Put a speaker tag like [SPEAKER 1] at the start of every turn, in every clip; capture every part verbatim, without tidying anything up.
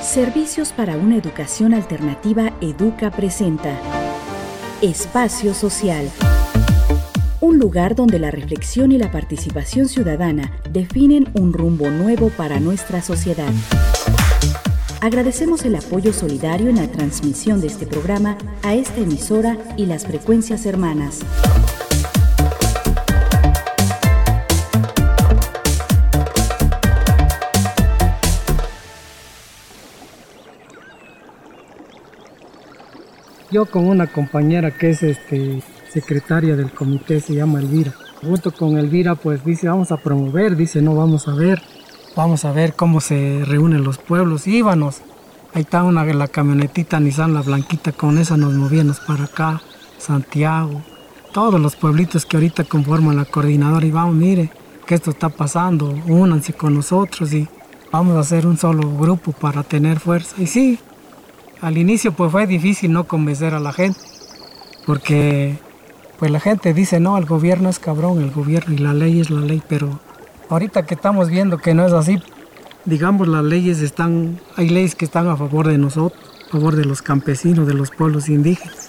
[SPEAKER 1] Servicios para una educación alternativa Educa presenta Espacio Social. Un lugar donde la reflexión y la participación ciudadana definen un rumbo nuevo para nuestra sociedad. Agradecemos el apoyo solidario en la transmisión de este programa a esta emisora y las frecuencias hermanas.
[SPEAKER 2] Yo con una compañera que es este, secretaria del comité, se llama Elvira. Junto con Elvira pues dice, vamos a promover, dice, no, vamos a ver, vamos a ver cómo se reúnen los pueblos. Íbamos, ahí está una, la camionetita Nissan, la blanquita, con esa nos movíamos para acá, Santiago, todos los pueblitos que ahorita conforman la coordinadora y vamos, mire, que esto está pasando, únanse con nosotros y vamos a hacer un solo grupo para tener fuerza. Y sí, al inicio pues fue difícil no convencer a la gente, porque pues la gente dice, no, el gobierno es cabrón, el gobierno y la ley es la ley, pero ahorita que estamos viendo que no es así, digamos, las leyes están, hay leyes que están a favor de nosotros, a favor de los campesinos, de los pueblos indígenas.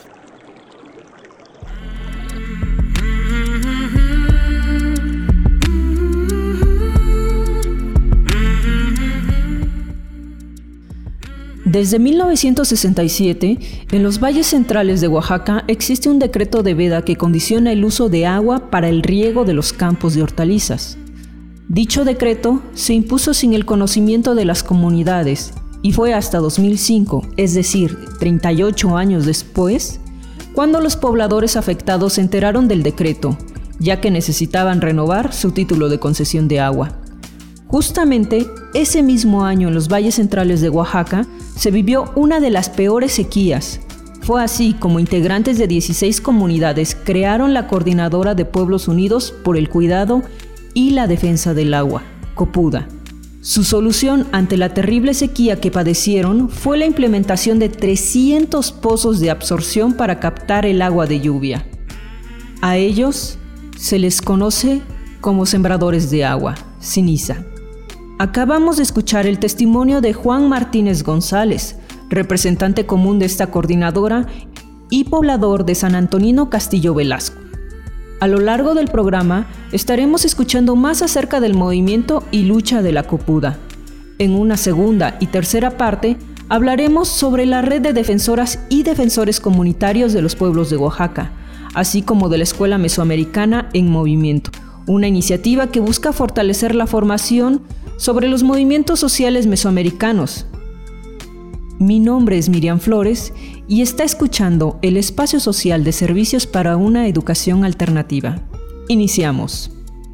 [SPEAKER 3] Desde mil novecientos sesenta y siete, en los valles centrales de Oaxaca existe un decreto de veda que condiciona el uso de agua para el riego de los campos de hortalizas. Dicho decreto se impuso sin el conocimiento de las comunidades y fue hasta dos mil cinco, es decir, treinta y ocho años después, cuando los pobladores afectados se enteraron del decreto, ya que necesitaban renovar su título de concesión de agua. Justamente ese mismo año en los valles centrales de Oaxaca se vivió una de las peores sequías. Fue así como integrantes de dieciséis comunidades crearon la Coordinadora de Pueblos Unidos por el Cuidado y la Defensa del Agua, COPUDA. Su solución ante la terrible sequía que padecieron fue la implementación de trescientos pozos de absorción para captar el agua de lluvia. A ellos se les conoce como sembradores de agua, SINISA. Acabamos de escuchar el testimonio de Juan Martínez González, representante común de esta coordinadora y poblador de San Antonino Castillo Velasco. A lo largo del programa estaremos escuchando más acerca del movimiento y lucha de la COPUDA. En una segunda y tercera parte hablaremos sobre la red de defensoras y defensores comunitarios de los pueblos de Oaxaca, así como de la Escuela Mesoamericana en Movimiento, una iniciativa que busca fortalecer la formación sobre los movimientos sociales mesoamericanos. Mi nombre es Miriam Flores y está escuchando el espacio social de servicios para una educación alternativa. Iniciamos.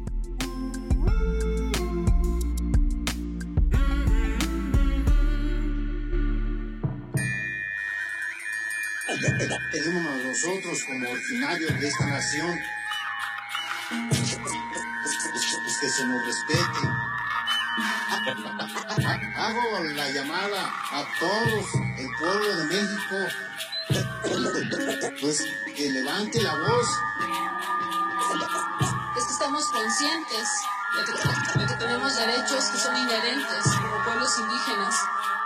[SPEAKER 4] Pedimos a nosotros como originarios de esta nación pues que se nos respete. Hago la llamada a todos el pueblo de México, pues que levante la voz.
[SPEAKER 5] Es que estamos conscientes de que, de que tenemos derechos que son inherentes como pueblos indígenas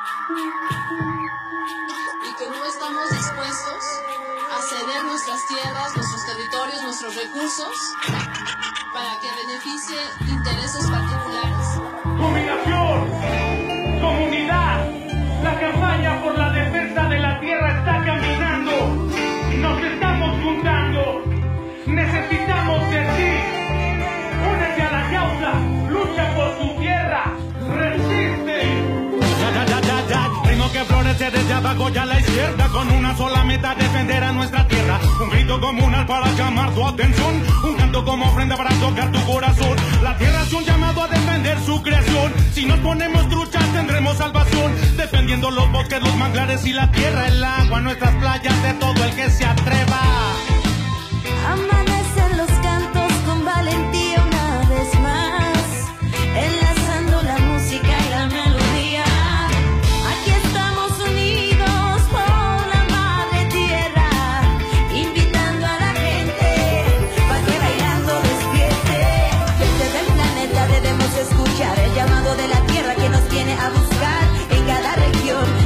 [SPEAKER 5] y que no estamos dispuestos a ceder nuestras tierras, nuestros territorios, nuestros recursos para que beneficie intereses particulares.
[SPEAKER 6] ¡Jubilación! ¡Comunidad! La campaña por la defensa de la tierra está caminando. Nos estamos juntando. Necesitamos de ti. Únete a la causa. Lucha por tu tierra. Resiste. Ya, ya, ya, ya, ya. Ritmo que florece desde abajo y a la izquierda, con una sola meta: defender a nuestra tierra. Un grito comunal para llamar tu atención, un canto como ofrenda para tocar tu corazón. La tierra es un llamado a defender su creación. Si nos ponemos truchas tendremos salvación, defendiendo los bosques, los manglares y la tierra, el agua, nuestras playas, de todo el que se atreva.
[SPEAKER 7] Amanecen los cantos con valentía una vez más, enlazando la música y la melodía. Aquí estamos unidos por la madre tierra, invitando a la gente para que bailando despierte. Desde el planeta debemos escuchar el llamado de la tierra que nos viene a buscar en cada región.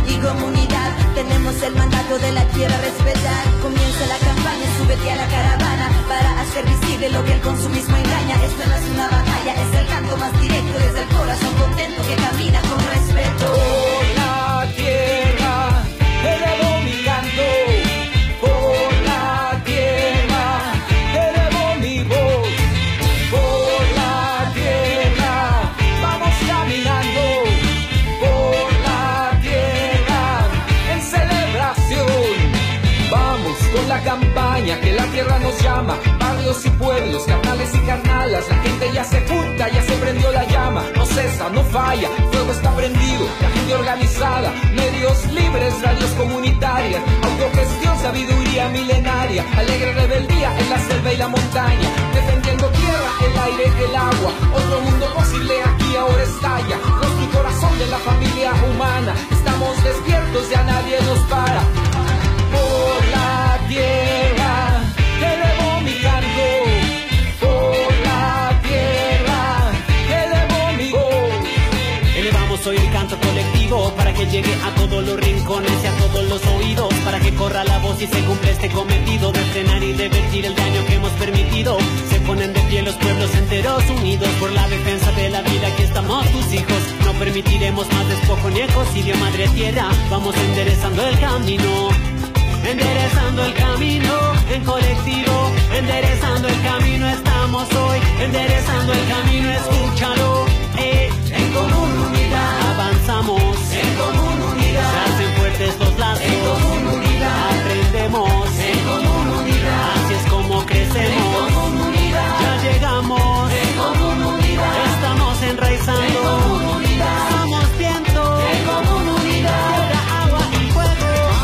[SPEAKER 7] cuidado de la tierra respetar. Comienza la campaña, súbete a la caravana para hacer visible lo que el consumismo engaña. Esto no es una batalla, es el canto más directo desde el corazón contento que camina con respeto.
[SPEAKER 8] Por la tierra elevo mi canto, por la tierra elevo mi voz, por la tierra vamos caminando, por la tierra en celebración. Vamos con la campaña que la tierra nos llama, barrios y pueblos, carnales y carnalas, la gente ya se junta, ya se prendió la llama, no cesa, no falla, fuego está prendido, la gente organizada, medios libres, radios comunitarias, autogestión, sabiduría milenaria, alegre rebeldía en la selva y la montaña, defendiendo tierra, el aire, el agua, otro mundo posible aquí ahora estalla, rostro y corazón de la familia humana, estamos despiertos, ya nadie nos para. Por la tierra elevo mi canto, por la tierra elevo mi voz.
[SPEAKER 9] Elevamos hoy el canto colectivo para que llegue a todos los rincones y a todos los oídos, para que corra la voz y se cumpla este cometido de frenar y revertir el daño que hemos permitido. Se ponen de pie los pueblos enteros unidos por la defensa de la vida. Aquí estamos tus hijos, no permitiremos más despojo ni ecocidio. Madre tierra, vamos enderezando el camino, enderezando el camino en colectivo, enderezando el camino estamos hoy, enderezando el camino, escúchalo, eh, en común unidad, avanzamos, en común unidad, se hacen fuertes los lazos, en común unidad, aprendemos, en común unidad, así es como crecemos, en común unidad, ya llegamos, en común unidad, estamos enraizando, en común unidad, somos viento, en común unidad, tierra, agua y fuego.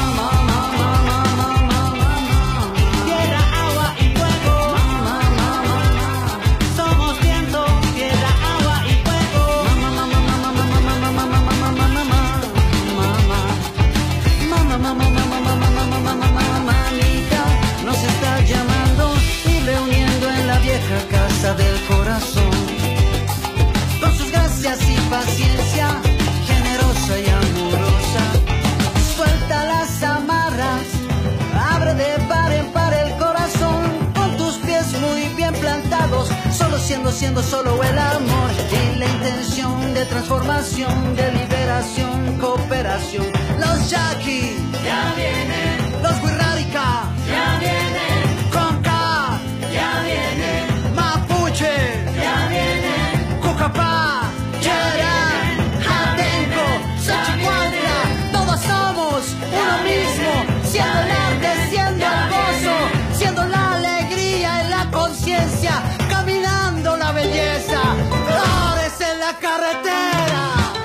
[SPEAKER 10] Casa del corazón, con sus gracias y paciencia, generosa y amorosa, suelta las amarras, abre de par en par el corazón, con tus pies muy bien plantados, solo siendo, siendo solo el amor y la intención de transformación, de liberación, cooperación. Los Yaqui ya vienen, los Wixárika ya vienen, Conca ya vienen, ya viene, Cucapá, Cherán, Atenco, Xochicuautla, todos somos uno mismo, siendo el arte, siendo el gozo, siendo la alegría y la conciencia, caminando la belleza, flores en la carretera.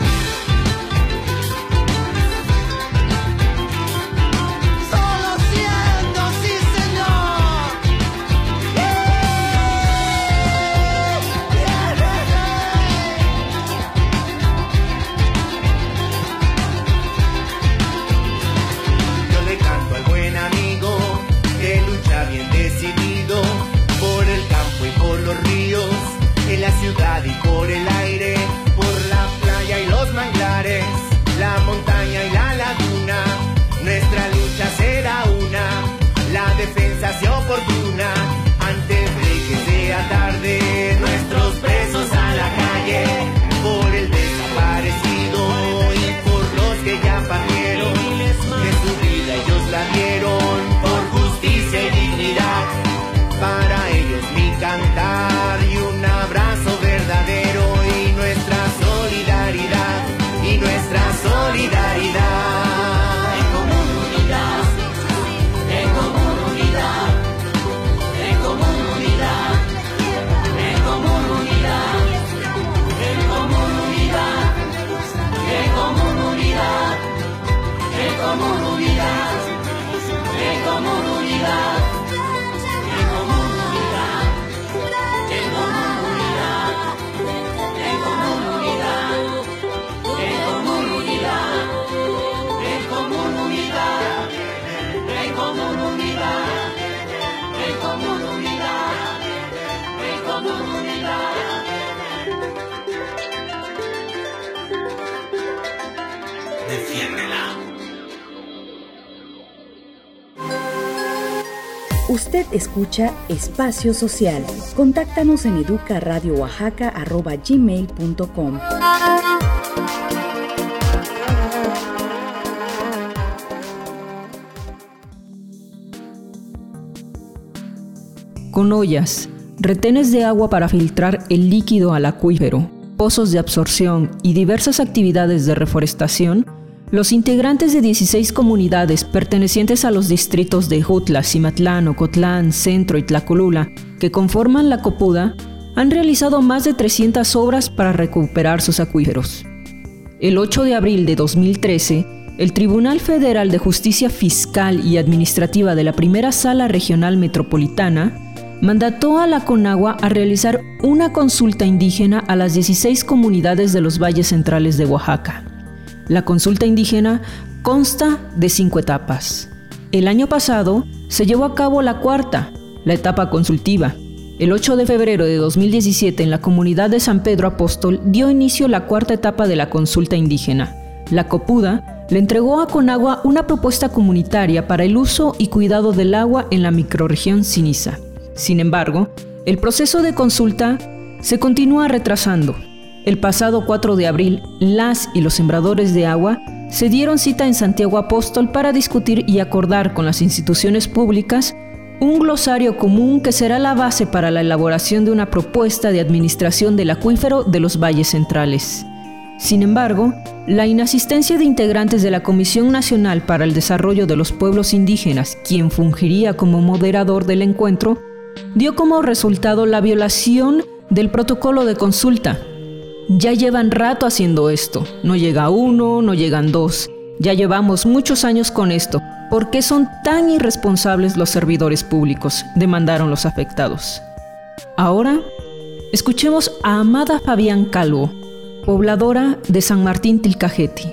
[SPEAKER 11] En la ciudad y por el aire, por la playa y los manglares, la montaña y la laguna, nuestra lucha será una, la defensa sea oportuna, antes de que sea tarde, nuestros presos a la calle, por el desaparecido y por los que ya partieron, que su vida ellos la dieron, por justicia y dignidad, para ellos mi cantar y un abrazo verdadero y nuestra solidaridad, y nuestra solidaridad.
[SPEAKER 7] En común unidad, en común unidad, en común unidad, en común unidad, en común unidad, en común unidad, en común unidad, en común unidad.
[SPEAKER 11] Defiéndela.
[SPEAKER 1] Usted escucha Espacio Social. Contáctanos en educaradiooaxaca arroba gmail punto com.
[SPEAKER 3] Con ollas, retenes de agua para filtrar el líquido al acuífero, pozos de absorción y diversas actividades de reforestación, los integrantes de dieciséis comunidades pertenecientes a los distritos de Jutla, Cimatlán, Ocotlán, Centro y Tlacolula, que conforman la Copuda, han realizado más de trescientas obras para recuperar sus acuíferos. El ocho de abril de dos mil trece, el Tribunal Federal de Justicia Fiscal y Administrativa de la Primera Sala Regional Metropolitana mandató a la Conagua a realizar una consulta indígena a las dieciséis comunidades de los valles centrales de Oaxaca. La consulta indígena consta de cinco etapas. El año pasado se llevó a cabo la cuarta, la etapa consultiva. El ocho de febrero de dos mil diecisiete, en la comunidad de San Pedro Apóstol, dio inicio la cuarta etapa de la consulta indígena. La Copuda le entregó a Conagua una propuesta comunitaria para el uso y cuidado del agua en la microrregión Ciniza. Sin embargo, el proceso de consulta se continúa retrasando. El pasado cuatro de abril, las y los sembradores de agua se dieron cita en Santiago Apóstol para discutir y acordar con las instituciones públicas un glosario común que será la base para la elaboración de una propuesta de administración del acuífero de los valles centrales. Sin embargo, la inasistencia de integrantes de la Comisión Nacional para el Desarrollo de los Pueblos Indígenas, quien fungiría como moderador del encuentro, dio como resultado la violación del protocolo de consulta. Ya llevan rato haciendo esto. No llega uno, no llegan dos. Ya llevamos muchos años con esto. ¿Por qué son tan irresponsables los servidores públicos?, demandaron los afectados. Ahora, escuchemos a Amada Fabián Calvo, pobladora de San Martín Tilcajeti.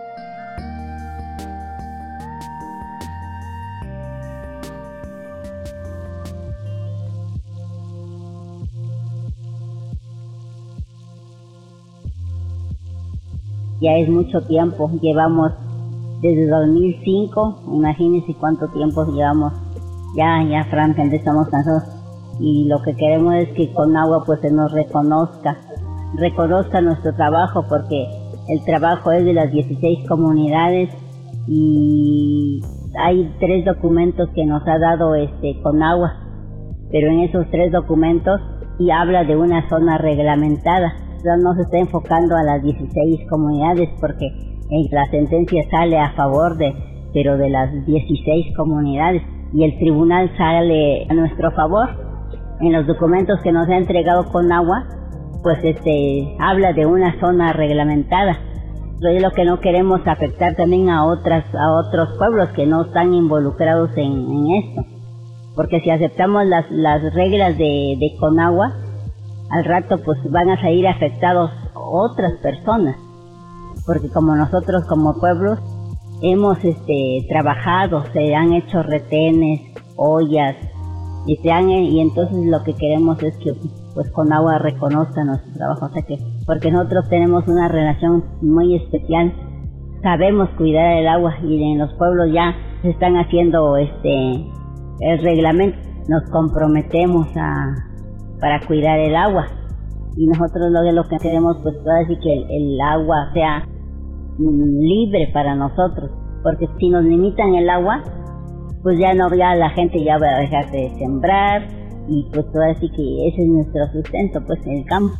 [SPEAKER 12] Ya es mucho tiempo, llevamos desde dos mil cinco, imagínense cuánto tiempo llevamos, ya, ya francamente estamos cansados, y lo que queremos es que Conagua pues se nos reconozca, reconozca nuestro trabajo, porque el trabajo es de las dieciséis comunidades, y hay tres documentos que nos ha dado este Conagua, pero en esos tres documentos y habla de una zona reglamentada. No se está enfocando a las dieciséis comunidades, porque en la sentencia sale a favor de, pero de las dieciséis comunidades, y el tribunal sale a nuestro favor. En los documentos que nos ha entregado Conagua, pues este habla de una zona reglamentada. Es lo que no queremos afectar también a otras a otros pueblos que no están involucrados en, en esto, porque si aceptamos las las reglas de, de Conagua, al rato pues van a salir afectados otras personas, porque como nosotros como pueblos hemos este trabajado, se han hecho retenes, ollas, y se han y entonces lo que queremos es que pues Conagua reconozca nuestro trabajo, o sea que porque nosotros tenemos una relación muy especial, sabemos cuidar el agua, y en los pueblos ya se están haciendo este el reglamento, nos comprometemos a para cuidar el agua, y nosotros lo, lo que queremos pues decir que el, el agua sea mm, libre para nosotros, porque si nos limitan el agua, pues ya no, ya la gente ya va a dejar de sembrar, y pues todo así que ese es nuestro sustento pues en el campo.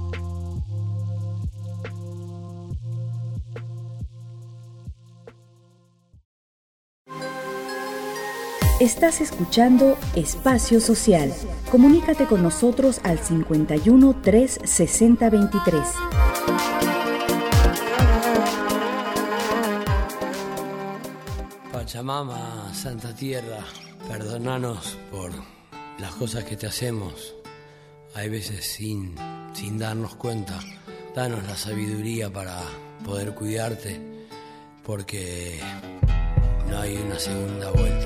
[SPEAKER 1] Estás escuchando Espacio Social. Comunícate con nosotros al cincuenta y uno, tres sesenta, veintitrés.
[SPEAKER 13] Pachamama, Santa Tierra, perdónanos por las cosas que te hacemos, hay veces sin, sin darnos cuenta. Danos la sabiduría para poder cuidarte, porque no hay una segunda vuelta.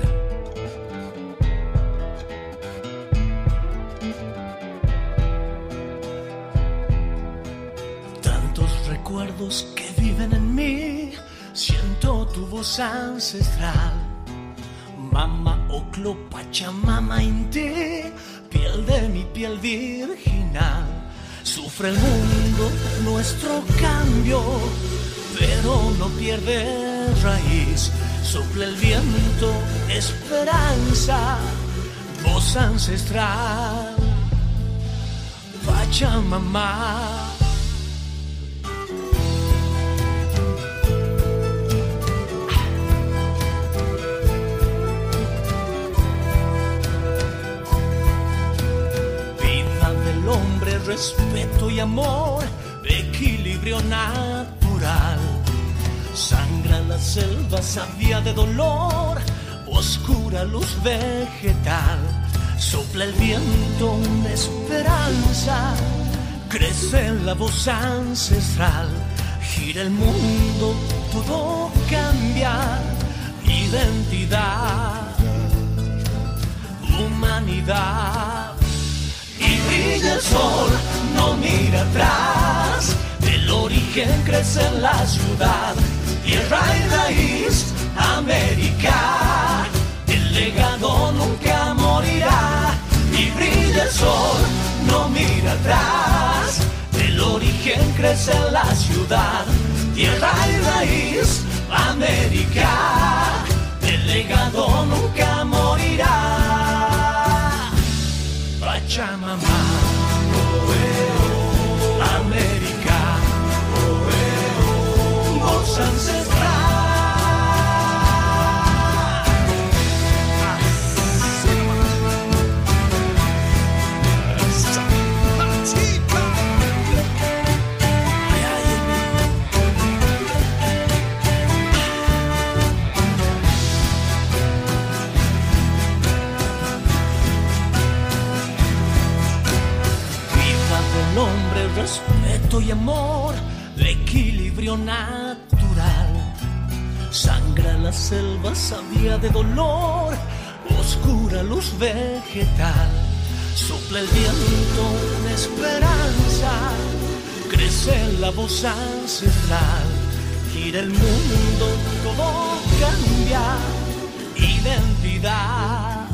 [SPEAKER 14] Recuerdos que viven en mí, siento tu voz ancestral, Mama Oclo, Pachamama Inti, piel de mi piel virginal. Sufre el mundo nuestro cambio, pero no pierde raíz. Sopla el viento, esperanza, voz ancestral. Pachamama. Hombre, respeto y amor, equilibrio natural. Sangra la selva sabia de dolor, oscura luz vegetal. Sopla el viento una esperanza, crece la voz ancestral. Gira el mundo, todo cambia, identidad, humanidad. Y brilla el sol, no mira atrás, del origen crece la ciudad, tierra y raíz, América, el legado nunca morirá. Y brilla el sol, no mira atrás, del origen crece la ciudad, tierra y raíz, América, el legado nunca morirá. Pachamama, oh, eh, oh, América, oh, eh, oh, voz ancestral. Respeto y amor, equilibrio natural. Sangra la selva sabia de dolor, oscura luz vegetal. Sopla el viento una esperanza, crece la voz ancestral. Gira el mundo, todo cambia, identidad,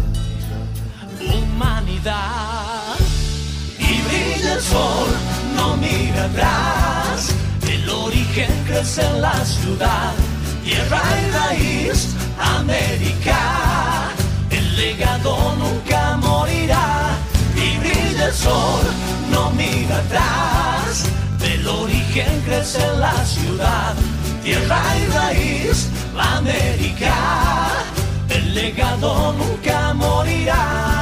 [SPEAKER 14] humanidad. Y brilla el sol, no mira atrás, el origen crece en la ciudad, tierra y raíz, América, el legado nunca morirá. Y brilla el sol, no mira atrás, del origen crece en la ciudad, tierra y raíz, América, el legado nunca morirá.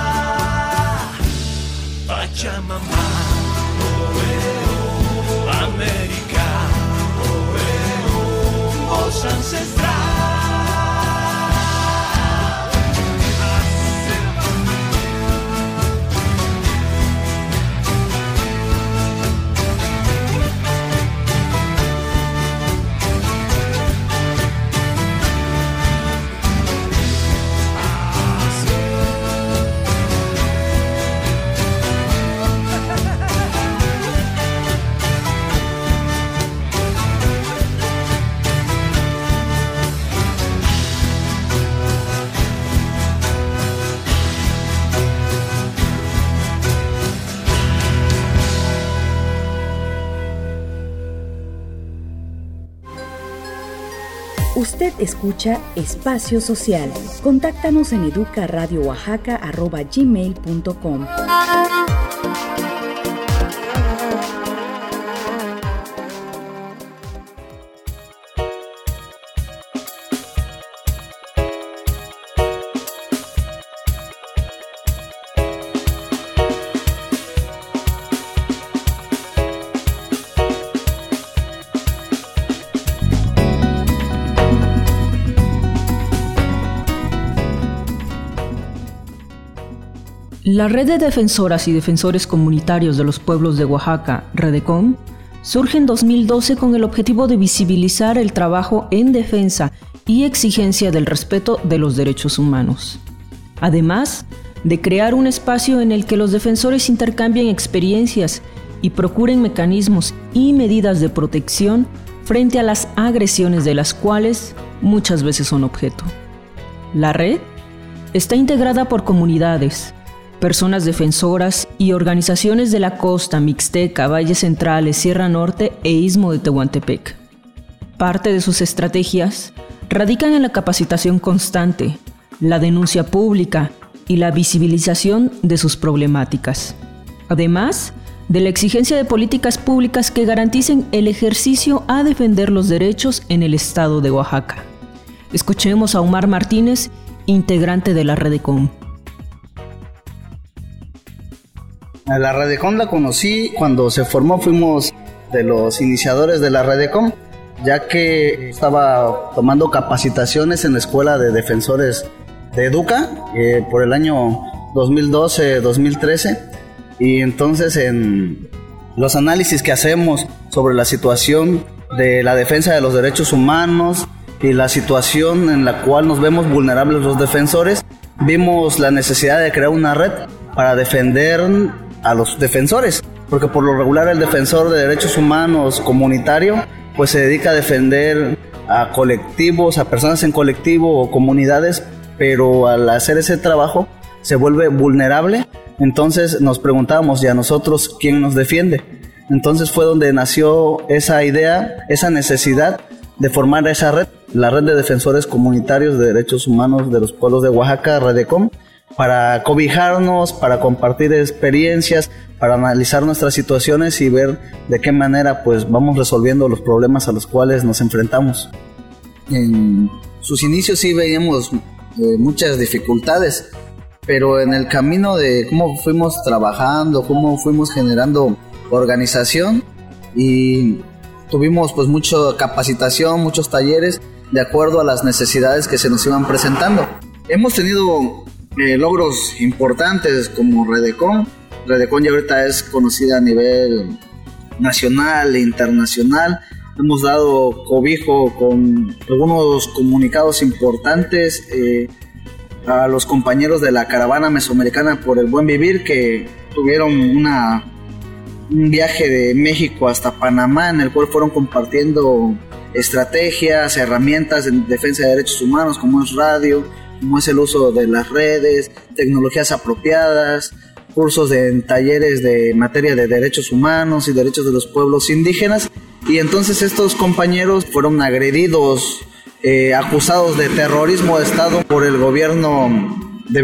[SPEAKER 14] Pachamama, oh, eh, oh, América, oh, eh, oh, voz ancestral.
[SPEAKER 1] Usted escucha Espacio Social. Contáctanos en educaradiooaxaca arroba gmail punto com.
[SPEAKER 3] La Red de Defensoras y Defensores Comunitarios de los Pueblos de Oaxaca, REDECOM, surge en dos mil doce con el objetivo de visibilizar el trabajo en defensa y exigencia del respeto de los derechos humanos. Además, de crear un espacio en el que los defensores intercambien experiencias y procuren mecanismos y medidas de protección frente a las agresiones de las cuales muchas veces son objeto. La red está integrada por comunidades, personas defensoras y organizaciones de la costa, Mixteca, Valles Centrales, Sierra Norte e Istmo de Tehuantepec. Parte de sus estrategias radican en la capacitación constante, la denuncia pública y la visibilización de sus problemáticas. Además de la exigencia de políticas públicas que garanticen el ejercicio a defender los derechos en el estado de Oaxaca. Escuchemos a Omar Martínez, integrante de la Redecom.
[SPEAKER 15] A la Redecom la conocí cuando se formó, fuimos de los iniciadores de la Redecom, ya que estaba tomando capacitaciones en la Escuela de Defensores de Educa eh, por el año dos mil doce dos mil trece, y entonces en los análisis que hacemos sobre la situación de la defensa de los derechos humanos y la situación en la cual nos vemos vulnerables los defensores, vimos la necesidad de crear una red para defender a los defensores, porque por lo regular el defensor de derechos humanos comunitario pues se dedica a defender a colectivos, a personas en colectivo o comunidades, pero al hacer ese trabajo se vuelve vulnerable. Entonces nos preguntábamos, ¿y a nosotros quién nos defiende? Entonces fue donde nació esa idea, esa necesidad de formar esa red, la Red de Defensores Comunitarios de Derechos Humanos de los Pueblos de Oaxaca, Redecom, para cobijarnos, para compartir experiencias, para analizar nuestras situaciones y ver de qué manera pues vamos resolviendo los problemas a los cuales nos enfrentamos. En sus inicios sí veíamos eh, muchas dificultades, pero en el camino de cómo fuimos trabajando, cómo fuimos generando organización, y tuvimos pues mucha capacitación, muchos talleres de acuerdo a las necesidades que se nos iban presentando. Hemos tenido eh, logros importantes como Redecom. Redecom ya ahorita es conocida a nivel nacional e internacional. Hemos dado cobijo con algunos comunicados importantes eh, a los compañeros de la Caravana Mesoamericana por el Buen Vivir, que tuvieron una, un viaje de México hasta Panamá, en el cual fueron compartiendo estrategias, herramientas en defensa de derechos humanos, como es radio, como es el uso de las redes, tecnologías apropiadas, cursos de en talleres de materia de derechos humanos y derechos de los pueblos indígenas. Y entonces estos compañeros fueron agredidos, eh, acusados de terrorismo de Estado por el gobierno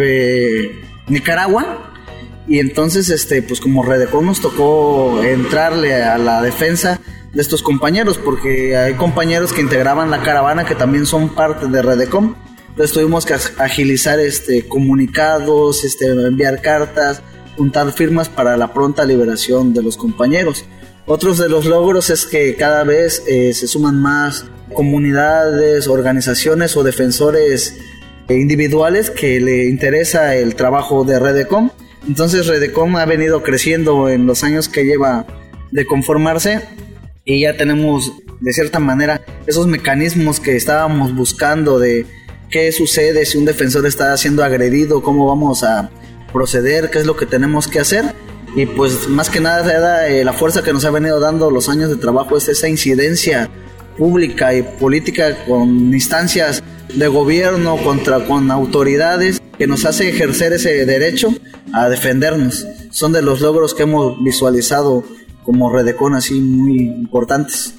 [SPEAKER 15] de Nicaragua. Y entonces, este, pues como Redecom nos tocó entrarle a la defensa de estos compañeros, porque hay compañeros que integraban la caravana que también son parte de Redecom. Entonces tuvimos que agilizar este, comunicados, este, enviar cartas, juntar firmas para la pronta liberación de los compañeros. Otros de los logros es que cada vez eh, se suman más comunidades, organizaciones o defensores individuales que le interesa el trabajo de Redecom. Entonces Redecom ha venido creciendo en los años que lleva de conformarse, y ya tenemos de cierta manera esos mecanismos que estábamos buscando de qué sucede si un defensor está siendo agredido, cómo vamos a proceder, qué es lo que tenemos que hacer. Y pues más que nada eh, la fuerza que nos ha venido dando los años de trabajo es esa incidencia pública y política con instancias de gobierno, contra, con autoridades, que nos hace ejercer ese derecho a defendernos. Son de los logros que hemos visualizado como Redecom así muy importantes.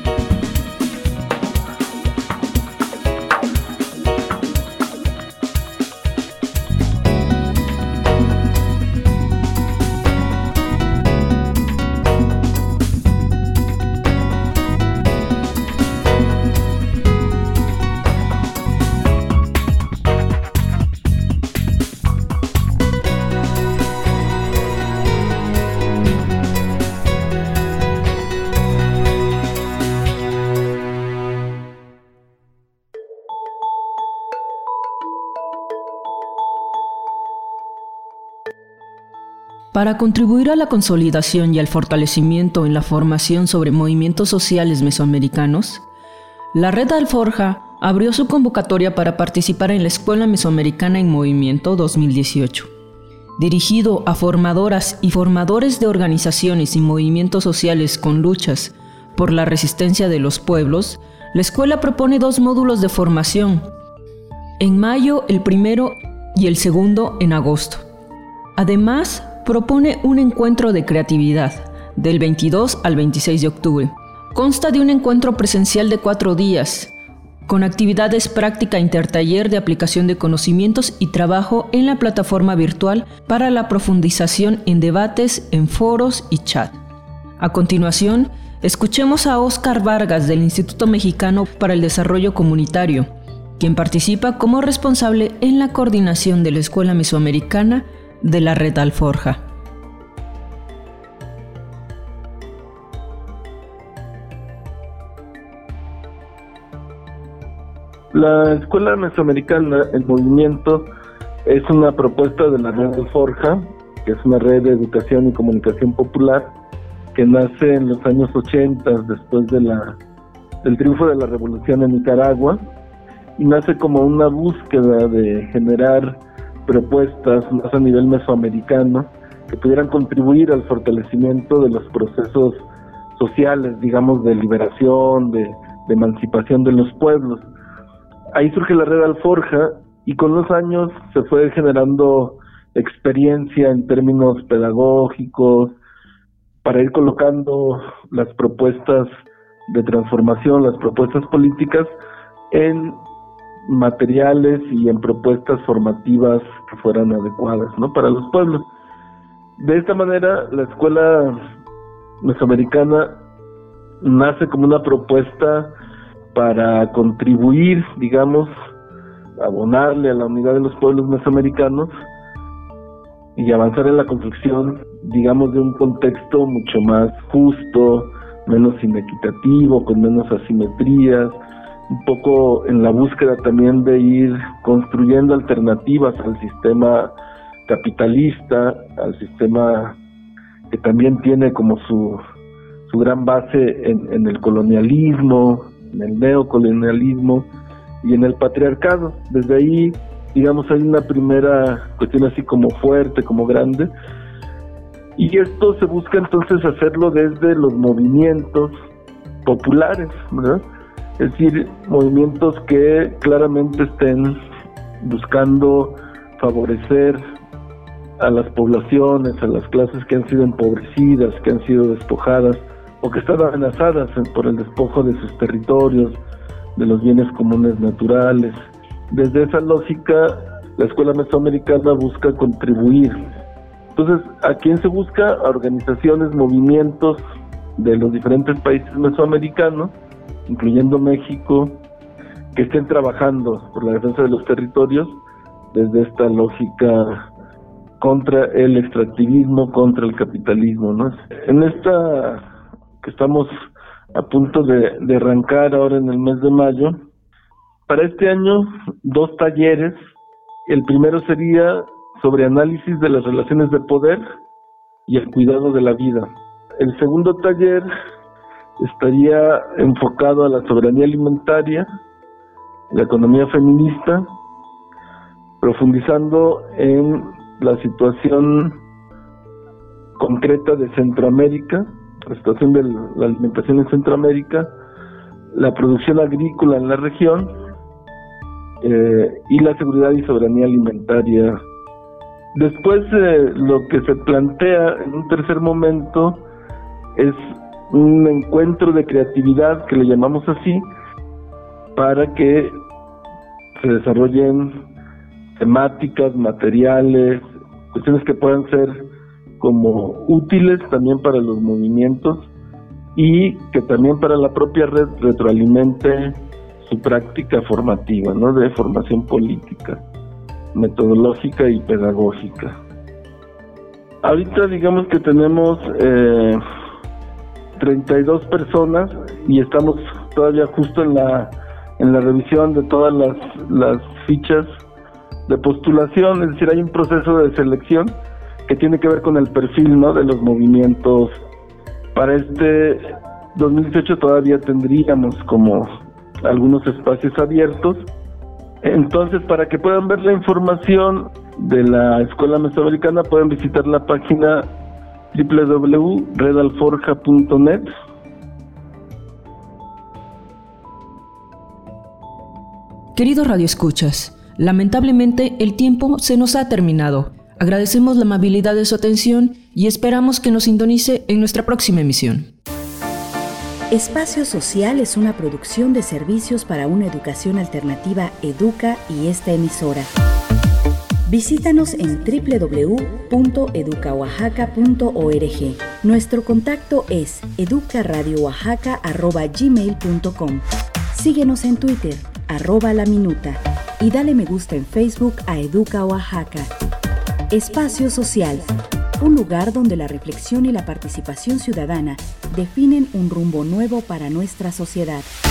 [SPEAKER 3] Para contribuir a la consolidación y al fortalecimiento en la formación sobre movimientos sociales mesoamericanos, la Red Alforja abrió su convocatoria para participar en la Escuela Mesoamericana en Movimiento dos mil dieciocho. Dirigido a formadoras y formadores de organizaciones y movimientos sociales con luchas por la resistencia de los pueblos, la escuela propone dos módulos de formación: en mayo el primero y el segundo en agosto. Además, propone un encuentro de creatividad del veintidós al veintiséis de octubre. Consta de un encuentro presencial de cuatro días, con actividades práctica intertaller de aplicación de conocimientos y trabajo en la plataforma virtual para la profundización en debates, en foros y chat. A continuación, escuchemos a Óscar Vargas del Instituto Mexicano para el Desarrollo Comunitario, quien participa como responsable en la coordinación de la Escuela Mesoamericana de la Red Alforja.
[SPEAKER 16] La Escuela Mesoamericana en Movimiento es una propuesta de la Red Alforja, que es una red de educación y comunicación popular que nace en los años ochenta, después de la, del triunfo de la revolución en Nicaragua, y nace como una búsqueda de generar propuestas más a nivel mesoamericano que pudieran contribuir al fortalecimiento de los procesos sociales, digamos, de liberación, de, de emancipación de los pueblos. Ahí surge la Red Alforja y con los años se fue generando experiencia en términos pedagógicos para ir colocando las propuestas de transformación, las propuestas políticas en materiales y en propuestas formativas que fueran adecuadas, ¿no?, para los pueblos. De esta manera, la Escuela Mesoamericana nace como una propuesta para contribuir, digamos, abonarle a la unidad de los pueblos mesoamericanos y avanzar en la construcción, digamos, de un contexto mucho más justo, menos inequitativo, con menos asimetrías, un poco en la búsqueda también de ir construyendo alternativas al sistema capitalista, al sistema que también tiene como su, su gran base en, en el colonialismo, en el neocolonialismo y en el patriarcado. Desde ahí, digamos, hay una primera cuestión así como fuerte, como grande, y esto se busca entonces hacerlo desde los movimientos populares, ¿verdad? Es decir, movimientos que claramente estén buscando favorecer a las poblaciones, a las clases que han sido empobrecidas, que han sido despojadas o que están amenazadas por el despojo de sus territorios, de los bienes comunes naturales. Desde esa lógica, la Escuela Mesoamericana busca contribuir. Entonces, ¿a quién se busca? A organizaciones, movimientos de los diferentes países mesoamericanos, incluyendo México, que estén trabajando por la defensa de los territorios desde esta lógica contra el extractivismo, contra el capitalismo, ¿no? En esta que estamos a punto de, de arrancar ahora en el mes de mayo, para este año dos talleres. El primero sería sobre análisis de las relaciones de poder y el cuidado de la vida. El segundo taller estaría enfocado a la soberanía alimentaria, la economía feminista, profundizando en la situación concreta de Centroamérica, la situación de la alimentación en Centroamérica, la producción agrícola en la región eh, y la seguridad y soberanía alimentaria. Después, eh, lo que se plantea en un tercer momento es un encuentro de creatividad, que le llamamos así, para que se desarrollen temáticas, materiales, cuestiones que puedan ser como útiles también para los movimientos y que también para la propia red retroalimente su práctica formativa, ¿no?, de formación política, metodológica y pedagógica. Ahorita digamos que tenemos eh, treinta y dos personas y estamos todavía justo en la en la revisión de todas las, las fichas de postulación, es decir, hay un proceso de selección que tiene que ver con el perfil, ¿no?, de los movimientos. Para este dos mil dieciocho todavía tendríamos como algunos espacios abiertos. Entonces, para que puedan ver la información de la Escuela Mesoamericana, pueden visitar la página doble u doble u doble u punto red alforja punto net.
[SPEAKER 3] Queridos radioescuchas, Lamentablemente, el tiempo se nos ha terminado. Agradecemos la amabilidad de su atención y esperamos que nos sintonice en nuestra próxima emisión.
[SPEAKER 1] Espacio Social es una producción de servicios para una educación alternativa Educa y esta emisora. Visítanos en doble u doble u doble u punto educa oaxaca punto org. Nuestro contacto es educaradioaxaca arroba gmail punto com. Síguenos en Twitter, arroba la minuta, y dale me gusta en Facebook a Educa Oaxaca. Espacio Social, un lugar donde la reflexión y la participación ciudadana definen un rumbo nuevo para nuestra sociedad.